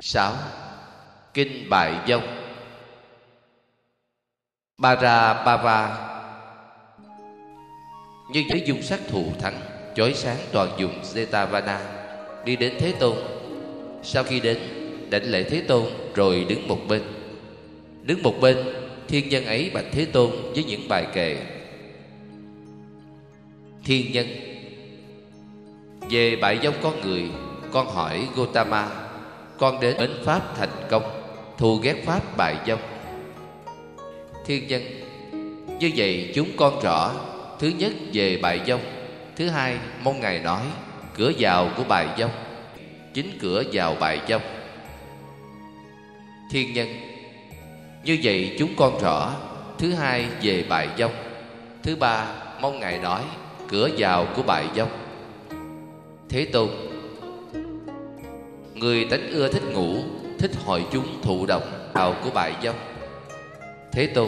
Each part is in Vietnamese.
6. Kinh Bại Vong. Parabhava. Như với dung sắc thù thắng, chói sáng toàn vùng Jetavana, đi đến Thế Tôn. Sau khi đến, đảnh lễ Thế Tôn rồi đứng một bên. Đứng một bên, thiên nhân ấy bạch Thế Tôn với những bài kệ. Thiên nhân: về bại vong con người, con hỏi Gotama, con đến mến pháp thành công, thù ghét pháp bại vong. Thiên nhân: như vậy chúng con rõ. Thứ nhất về bại vong, thứ hai mong Ngài nói cửa vào của bại vong, chính cửa vào bại vong. Thiên nhân: như vậy chúng con rõ. Thứ hai về bại vong, thứ ba mong Ngài nói cửa vào của bại vong. Thế Tôn: người tánh ưa thích ngủ, thích hội chúng thụ động vào của bại vong. Thế Tôn: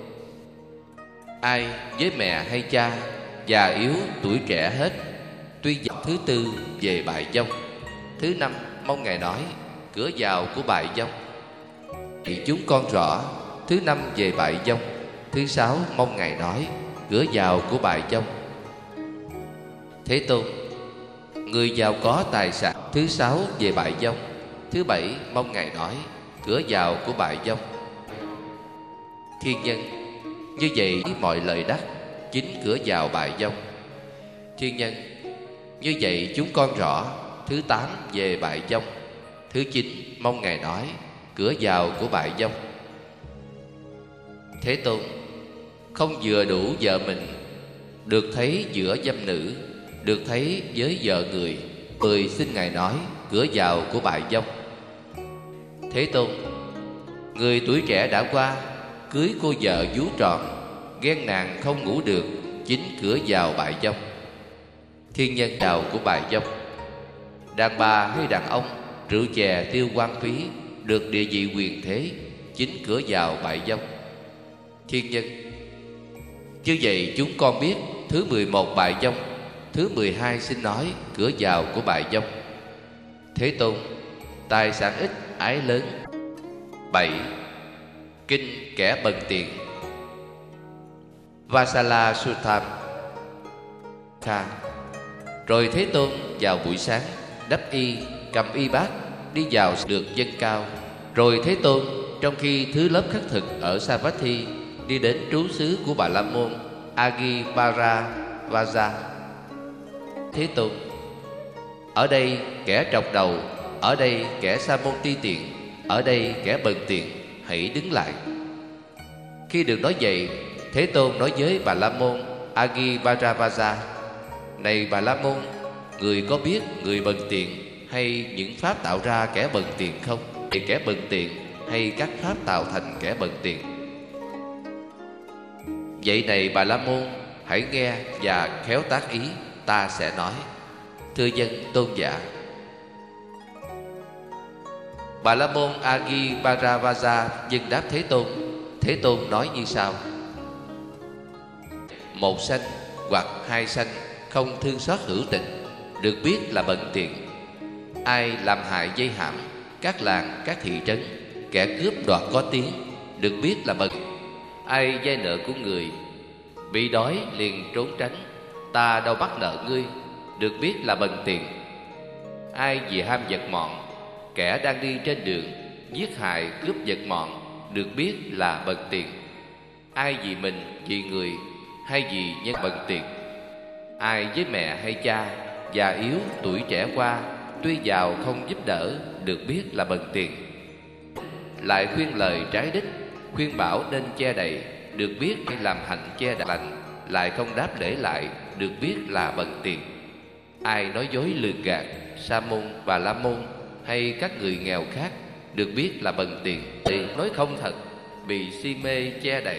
ai với mẹ hay cha, già yếu tuổi trẻ hết, tuy dòng thứ tư về bại vong, thứ năm mong Ngài nói cửa vào của bại vong. Thì chúng con rõ. Thứ năm về bại vong, thứ sáu mong Ngài nói cửa vào của bại vong. Thế Tôn: người giàu có tài sản, thứ sáu về bại vong, thứ bảy mong Ngài nói cửa vào của bại vong. Thiên nhân: như vậy mọi lời đắc, chính cửa vào bại vong. Thiên nhân: như vậy chúng con rõ. Thứ tám về bại vong, thứ chín mong Ngài nói cửa vào của bại vong. Thế Tôn: không vừa đủ vợ mình, được thấy giữa dâm nữ, được thấy với vợ người, mười xin Ngài nói cửa vào của bại vong. Thế Tôn: người tuổi trẻ đã qua, cưới cô vợ vú tròn, ghen nàng không ngủ được, chính cửa vào bại vong. Thiên nhân: vào của bại vong. Đàn bà hay đàn ông, rượu chè tiêu quan phí, được địa vị quyền thế, chính cửa vào bại vong. Thiên nhân: như vậy chúng con biết. Thứ 11 bại vong, thứ 12 xin nói cửa vào của bại vong. Thế Tôn: tài sản ít, ái lớn. 7. Kinh kẻ bần tiện. Vasala Suttam. Rồi Thế Tôn vào buổi sáng, đắp y, cầm y bát, đi vào được dân cao. Rồi Thế Tôn trong khi thứ lớp khất thực ở Savatthi, đi đến trú xứ của Bà La Môn Agipparavaja. Thế Tôn: ở đây kẻ trọc đầu, ở đây kẻ sa môn ti tiện, ở đây kẻ bần tiện, hãy đứng lại. Khi được nói vậy, Thế Tôn nói với Bà La Môn Agipparavaja: này Bà La Môn, người có biết người bần tiện hay những pháp tạo ra kẻ bần tiện không? Thì kẻ bần tiện hay các pháp tạo thành kẻ bần tiện? Vậy này Bà La Môn, hãy nghe và khéo tác ý, ta sẽ nói. Thưa dân tôn giả. Bà La Môn Agipparavaja dâng đáp Thế Tôn. Thế Tôn nói như sau: một sanh hoặc hai sanh không thương xót hữu tình, được biết là bần tiện. Ai làm hại dây hãm các làng các thị trấn, kẻ cướp đoạt có tiếng, được biết là bần. Ai vay nợ của người, bị đói liền trốn tránh, ta đâu bắt nợ ngươi, được biết là bần tiện. Ai vì ham vật mọn, kẻ đang đi trên đường, giết hại cướp vật mọn, được biết là bần tiện. Ai vì mình, vì người, hay vì nhân bần tiện. Ai với mẹ hay cha, già yếu tuổi trẻ qua, tuy giàu không giúp đỡ, được biết là bần tiện. Lại khuyên lời trái đích, khuyên bảo nên che đậy, được biết hay làm hạnh che lành, lại không đáp lễ lại, được biết là bần tiện. Ai nói dối lường gạt, sa môn và la môn hay các người nghèo khác, được biết là bần tiện. Thì nói không thật, bị si mê che đậy.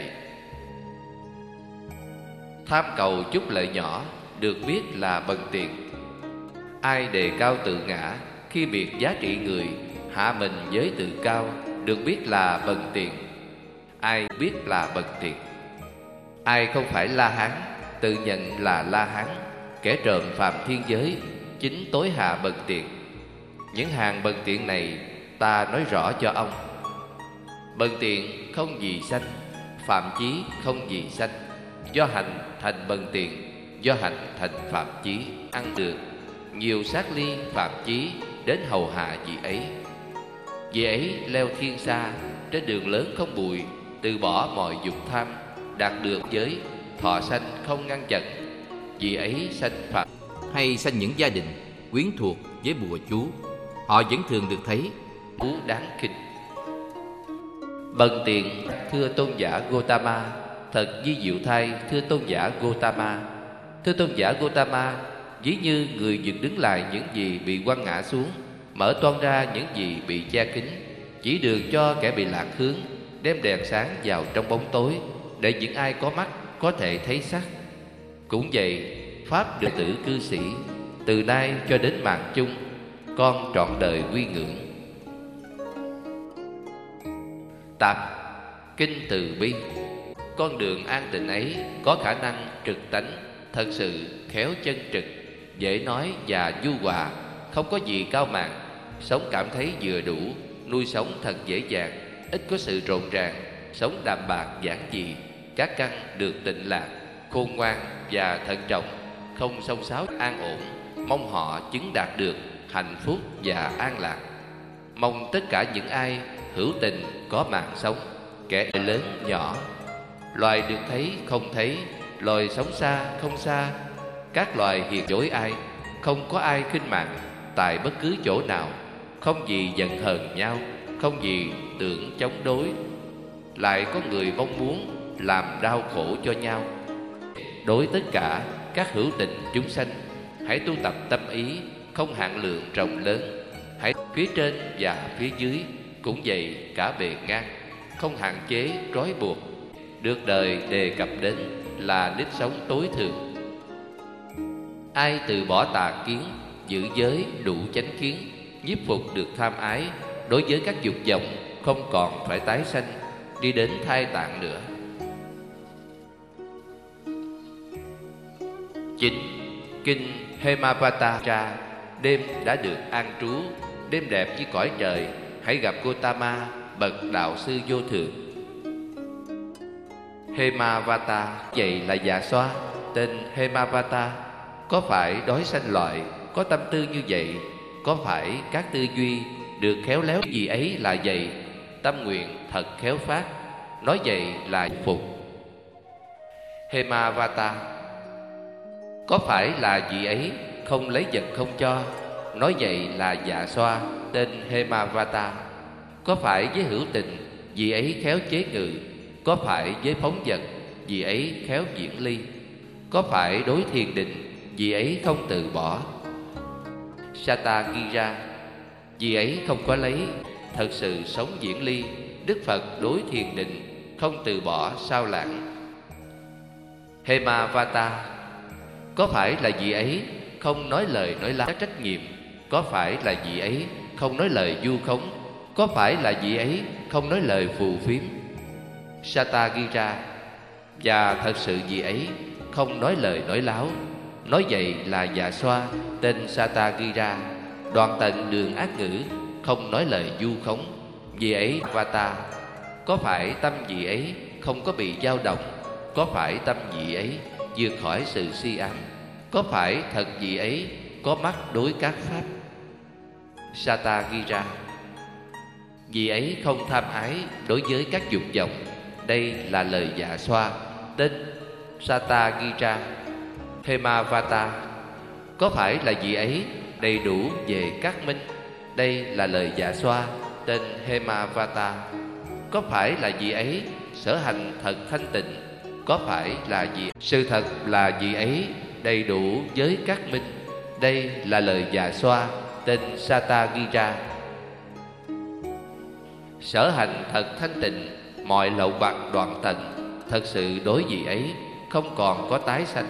Tham cầu chút lợi nhỏ, được biết là bần tiện. Ai đề cao tự ngã, khi biệt giá trị người, hạ mình với tự cao, được biết là bần tiện. Ai biết là bần tiện? Ai không phải La Hán, tự nhận là La Hán, kẻ trộm phạm thiên giới, chính tối hạ bần tiện. Những hàng bần tiện này ta nói rõ cho ông. Bần tiện không vì sanh, phạm chí không vì sanh. Do hành thành bần tiện, do hành thành phạm chí. Ăn được nhiều sát ly phạm chí, đến hầu hạ vị ấy. Vị ấy leo thiên xa, trên đường lớn không bụi, từ bỏ mọi dục tham, đạt được giới thọ sanh không ngăn chặn. Vị ấy sanh phạm hay sanh những gia đình quyến thuộc với bùa chú, họ vẫn thường được thấy. Cú đáng khinh. Bần tiện thưa tôn giả Gotama, thật vi diệu thay thưa tôn giả Gotama. Thưa tôn giả Gotama, ví như người dựng đứng lại những gì bị quăng ngã xuống, mở toang ra những gì bị che kín, chỉ đường cho kẻ bị lạc hướng, đem đèn sáng vào trong bóng tối, để những ai có mắt có thể thấy sắc. Cũng vậy, pháp đệ tử cư sĩ, từ nay cho đến mạng chung, con trọn đời quy ngưỡng. Tạp Kinh Từ Bi. Con đường an tịnh ấy có khả năng trực tánh, thật sự khéo chân trực, dễ nói và nhu hòa, không có gì cao mạn, sống cảm thấy vừa đủ, nuôi sống thật dễ dàng, ít có sự rộn ràng, sống đạm bạc giản dị, các căn được tịnh lạc, khôn ngoan và thận trọng, không xông xáo, an ổn. Mong họ chứng đạt được hạnh phúc và an lạc. Mong tất cả những ai hữu tình có mạng sống, kẻ lớn nhỏ, loài được thấy không thấy, loài sống xa không xa, các loài hiền dối ai, không có ai khinh mạng tại bất cứ chỗ nào, không gì giận hờn nhau, không gì tưởng chống đối, lại có người mong muốn làm đau khổ cho nhau. Đối tất cả các hữu tình chúng sanh, hãy tu tập tâm ý không hạn lượng rộng lớn. Hãy phía trên và phía dưới cũng vậy, cả bề ngang, không hạn chế trói buộc. Được đời đề cập đến là nếp sống tối thượng. Ai từ bỏ tà kiến, giữ giới đủ chánh kiến, nhiếp phục được tham ái, đối với các dục vọng không còn phải tái sanh, đi đến thai tạng nữa. 9. Kinh Hemavata. Đêm đã được an trú, đêm đẹp như cõi trời, hãy gặp Gotama, bậc đạo sư vô thượng. Hemavata vậy là dạ xoa, tên Hemavata. Có phải đói sanh loại, có tâm tư như vậy, có phải các tư duy được khéo léo gì ấy là vậy, tâm nguyện thật khéo phát, nói vậy là phục. Hemavata. Có phải là vị ấy không lấy vật không cho, nói vậy là dạ xoa, tên Hemavata. Có phải với hữu tình, vị ấy khéo chế ngự, có phải với phóng vật, vị ấy khéo diễn ly, có phải đối thiền định, vị ấy không từ bỏ. Satagira. Vị ấy không có lấy, thật sự sống diễn ly, Đức Phật đối thiền định, không từ bỏ sao lãng. Hemavata. Có phải là vị ấy không nói lời nói láo trách nhiệm, có phải là vị ấy không nói lời vu khống, có phải là vị ấy không nói lời phù phiếm. Satagira. Và thật sự vị ấy không nói lời nói láo, nói vậy là dạ xoa, tên Satagira, đoạn tận đường ác ngữ, không nói lời vu khống, vị ấy Vata. Có phải tâm vị ấy không có bị dao động, có phải tâm vị ấy vượt khỏi sự si ám, có phải thật vị ấy có mắt đối các pháp. Satagira. Vị ấy không tham ái đối với các dục vọng, đây là lời dạ xoa, tên Satagira. Hemavata. Có phải là vị ấy đầy đủ về các minh, đây là lời dạ xoa, tên Hemavata. Có phải là vị ấy sở hành thật thanh tịnh, có phải là vị sự thật là vị ấy đầy đủ với các minh, đây là lời dạ xoa, tên Satagira. Sở hành thật thanh tịnh, mọi lậu bạc đoạn tận, thật sự đối vị ấy không còn có tái sanh.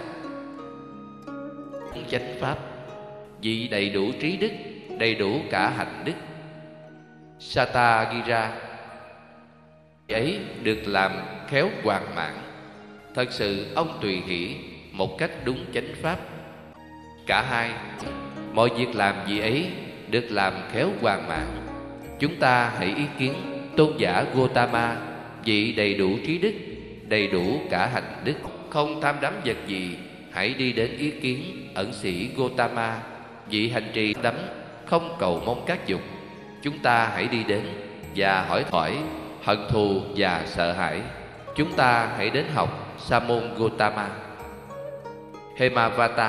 Chánh pháp. Vị đầy đủ trí đức, đầy đủ cả hạnh đức. Satagira. Vị ấy được làm khéo hoàn mãn, thật sự ông tùy hỷ một cách đúng chánh pháp. Cả hai, mọi việc làm vị ấy được làm khéo hoàn mãn. Chúng ta hãy ý kiến tôn giả Gotama, vị đầy đủ trí đức, đầy đủ cả hạnh đức, không tham đắm vật gì. Hãy đi đến ý kiến ẩn sĩ Gotama, vị hành trì đắm, không cầu mong các dục. Chúng ta hãy đi đến và hỏi hỏi hận thù và sợ hãi. Chúng ta hãy đến học Sa môn Gotama. Hemavata.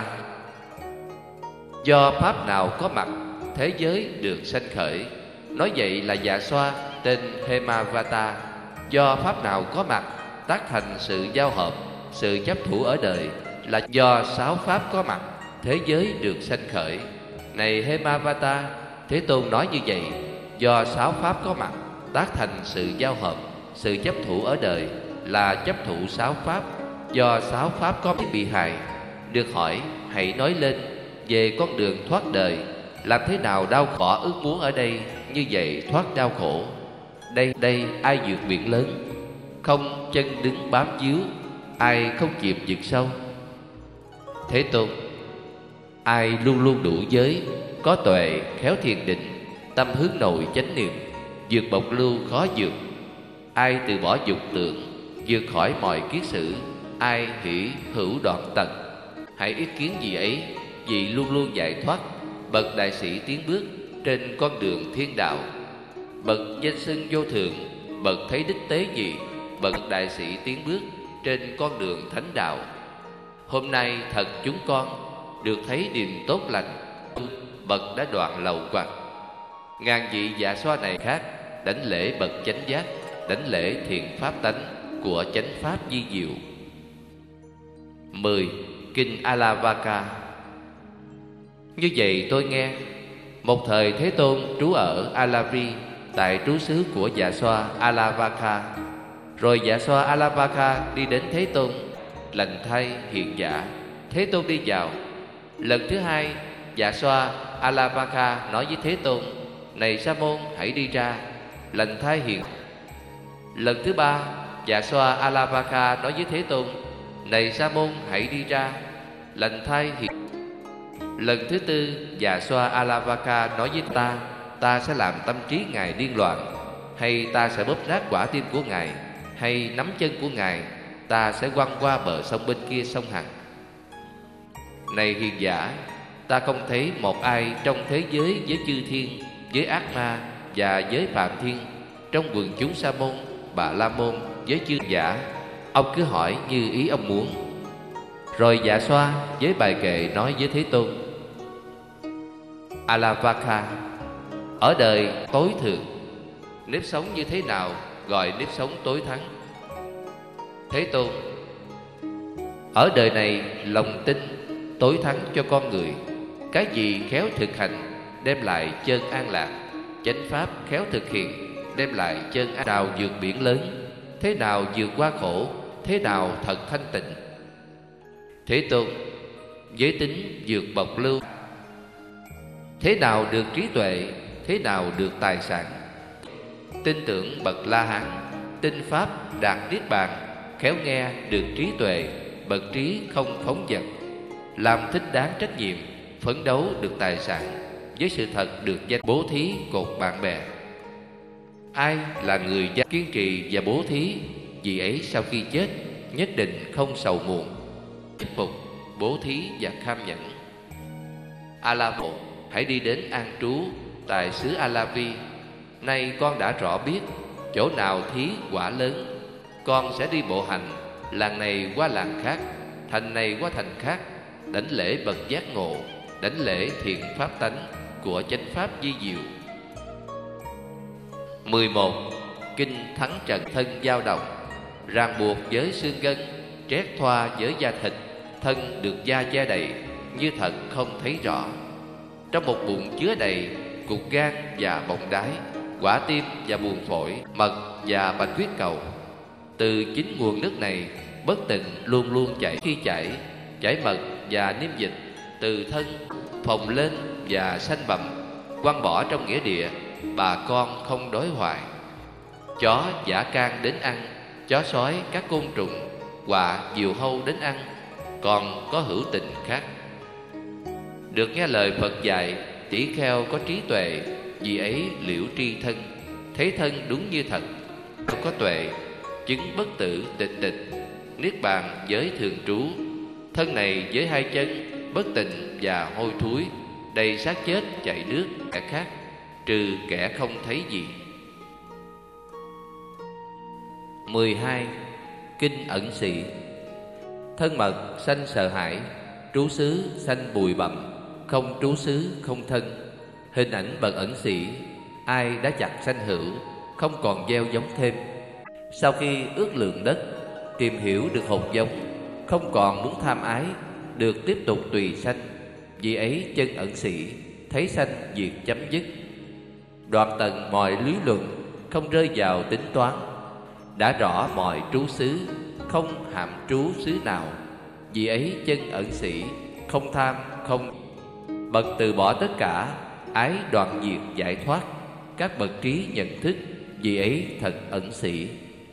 Do pháp nào có mặt, thế giới được sanh khởi. Nói vậy là Dạ Xoa tên Hemavata. Do pháp nào có mặt, tác thành sự giao hợp, sự chấp thủ ở đời. Là do 6 pháp có mặt, thế giới được sanh khởi. Này Hemavata, Thế Tôn nói như vậy. Do 6 pháp có mặt, tác thành sự giao hợp, sự chấp thủ ở đời. Là chấp thụ 6 pháp. Do 6 pháp có bị hại. Được hỏi, hãy nói lên về con đường thoát đời. Làm thế nào đau khổ ước muốn ở đây, như vậy thoát đau khổ. Đây ai vượt biển lớn, không chân đứng bám víu, ai không chìm vực sâu. Thế Tôn. Ai luôn luôn đủ giới, có tuệ, khéo thiền định, tâm hướng nội chánh niệm, vượt bộc lưu khó vượt. Ai từ bỏ dục tưởng, vượt khỏi mọi kiết sử, ai hỷ hữu đoạn tận. Hãy ý kiến gì ấy, vì luôn luôn giải thoát. Bậc đại sĩ tiến bước trên con đường thiên đạo. Bậc danh xưng vô thượng, bậc thấy đích tế nhị, bậc đại sĩ tiến bước trên con đường thánh đạo. Hôm nay thật chúng con được thấy điềm tốt lành. Bậc đã đoạn lậu hoặc. Ngàn vị Dạ Xoa này khác đảnh lễ bậc chánh giác, đảnh lễ thiện pháp tánh của chánh pháp di diệu. 10. Kinh Alavaka. Như vậy tôi nghe, một thời Thế Tôn trú ở Alavi, tại trú xứ của Dạ Xoa Alavaka. Rồi Dạ Xoa Alavaka đi đến Thế Tôn. Lành thay hiền giả, Thế Tôn đi vào. Lần thứ hai, Dạ Xoa Alavaka nói với Thế Tôn: Này Sa môn, hãy đi ra. Lành thay hiền. Lần thứ ba, Dạ Xoa Alavaka nói với Thế Tôn: Này Sa môn, hãy đi ra. Lành thay hiền. Lần thứ tư, Dạ Xoa Alavaka nói với ta sẽ làm tâm trí Ngài điên loạn, hay ta sẽ bóp nát quả tim của Ngài, hay nắm chân của Ngài, ta sẽ quăng qua bờ sông bên kia sông Hằng. Này hiền giả, ta không thấy một ai trong thế giới với chư thiên, với ác ma và với phạm thiên, trong quần chúng Sa môn, Bà La môn, với chư giả. Ông cứ hỏi như ý ông muốn. Rồi Dạ Xoa với bài kệ nói với Thế Tôn: Alavaka, ở đời tối thượng, nếp sống như thế nào gọi nếp sống tối thắng? Thế Tôn: Ở đời này lòng tin tối thắng cho con người. Cái gì khéo thực hành đem lại chân an lạc, chánh pháp khéo thực hiện đem lại chân an. Nào vượt biển lớn, thế nào vượt qua khổ, thế nào thật thanh tịnh. Thế Tôn: Giới tính vượt bộc lưu, thế nào được trí tuệ, thế nào được tài sản. Tin tưởng bậc La Hán, tinh pháp đạt niết bàn, khéo nghe được trí tuệ, bậc trí không phóng dật. Làm thích đáng trách nhiệm, phấn đấu được tài sản, với sự thật được danh bố thí cột bạn bè. Ai là người kiên trì và bố thí, vì ấy sau khi chết nhất định không sầu muộn. Thuyết phục, bố thí và kham nhẫn. Alavo, hãy đi đến an trú tại xứ Alavi. Nay con đã rõ biết chỗ nào thí quả lớn. Con sẽ đi bộ hành, làng này qua làng khác, thành này qua thành khác, đảnh lễ bậc giác ngộ, đảnh lễ thiện pháp tánh của chánh pháp di diệu. 11. Kinh Thắng Trần thân dao động, ràng buộc với xương gân, trét thoa với da thịt, thân được da che đầy, như thật không thấy rõ. Trong một bụng chứa đầy cục gan và bọng đái, quả tim và buồng phổi, mật và bạch huyết cầu. Từ chính nguồn nước này bất tịnh luôn luôn chảy. Khi chảy mật và niêm dịch từ thân phồng lên và sanh bầm, quăng bỏ trong nghĩa địa, bà con không đói hoài. Chó dã can đến ăn, chó sói các côn trùng, quạ diều hâu đến ăn, còn có hữu tình khác. Được nghe lời Phật dạy, tỷ kheo có trí tuệ, vì ấy liễu tri thân, thấy thân đúng như thật. Không có tuệ, chứng bất tử tịch tịch, niết bàn giới thường trú. Thân này với hai chân, bất tịnh và hôi thối, đầy xác chết chạy nước kẻ khác, trừ kẻ không thấy gì. 12. Kinh ẩn sĩ. Thân mật sanh sợ hãi, trú xứ sanh bụi bặm, không trú xứ không thân. Hình ảnh bậc ẩn sĩ, ai đã chặt sanh hữu, không còn gieo giống thêm. Sau khi ước lượng đất, tìm hiểu được hột giống, không còn muốn tham ái, được tiếp tục tùy sanh. Vì ấy chân ẩn sĩ, thấy sanh diệt chấm dứt. Đoạn tận mọi lý luận, không rơi vào tính toán. Đã rõ mọi trú xứ, không hạm trú xứ nào. Vì ấy chân ẩn sĩ, không tham không. Bậc từ bỏ tất cả, ái đoạn diệt giải thoát. Các bậc trí nhận thức, vì ấy thật ẩn sĩ.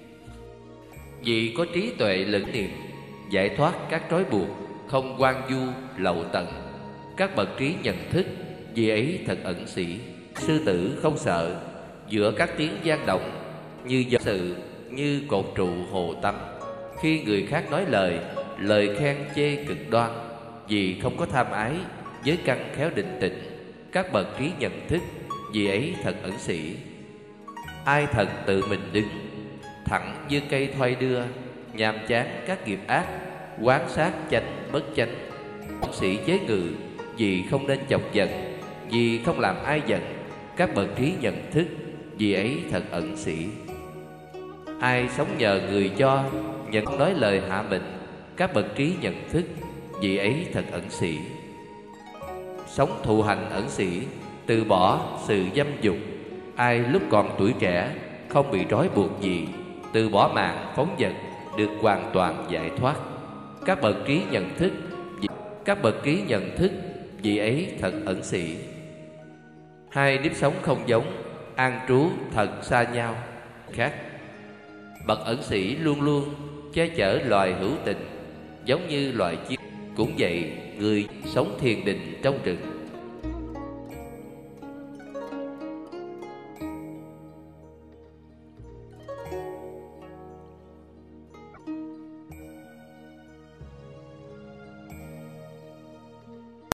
Vì có trí tuệ lẫn niệm, giải thoát các trói buộc, không quan du lậu tận. Các bậc trí nhận thức, vì ấy thật ẩn sĩ. Sư tử không sợ, giữa các tiếng gian động, như dòng sự, như cột trụ hồ tắm. Khi người khác nói lời khen chê cực đoan, vì không có tham ái, với căn khéo định tĩnh. Các bậc trí nhận thức, vì ấy thật ẩn sĩ. Ai thật tự mình đứng, thẳng như cây thoai đưa, nhàm chán các nghiệp ác, quán sát chánh bất chánh. Ẩn sĩ chế ngự, vì không nên chọc giận, vì không làm ai giận. Các bậc trí nhận thức, vì ấy thật ẩn sĩ. Ai sống nhờ người cho, nhận nói lời hạ mình. Các bậc trí nhận thức, vì ấy thật ẩn sĩ. Sống thụ hành ẩn sĩ, từ bỏ sự dâm dục. Ai lúc còn tuổi trẻ, không bị trói buộc gì, từ bỏ mạng phóng dật, được hoàn toàn giải thoát. Các bậc trí nhận thức, vì ấy thật ẩn sĩ. Hai nếp sống không giống, an trú thật xa nhau khác. Bậc ẩn sĩ luôn luôn che chở loài hữu tình, giống như loài chim. Cũng vậy, người sống thiền định trong rừng,